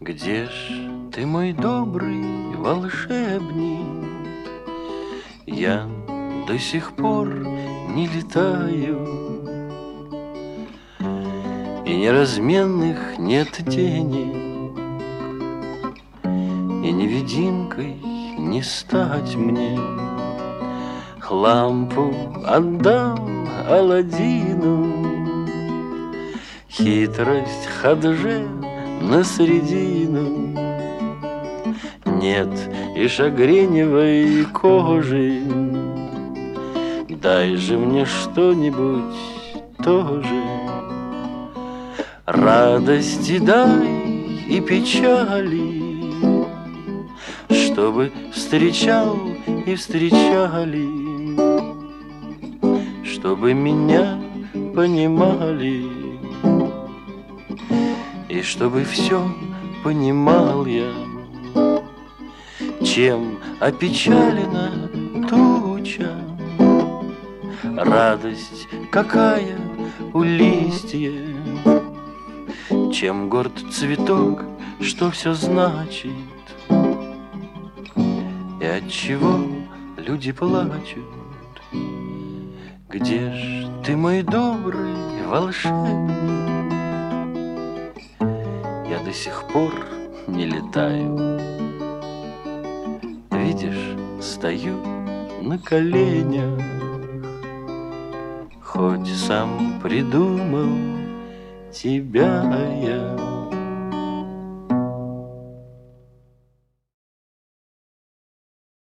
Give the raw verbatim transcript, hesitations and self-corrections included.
Где ж ты, мой добрый волшебник? Я до сих пор не летаю, и неразменных нет денег, и невидимкой не стать мне. Лампу отдам Аладдину, хитрость Хадже на средину. Нет и шагреневой кожи, дай же мне что-нибудь тоже. Радости дай и печали, чтобы встречал и встречали, чтобы меня понимали, и чтобы все понимал я. Чем опечалена туча, радость какая у листьев. Чем горд цветок, что все значит, и отчего люди плачут. Где ж ты, мой добрый волшебник? Я до сих пор не летаю. Видишь, стою на коленях, хоть сам придумал тебя я.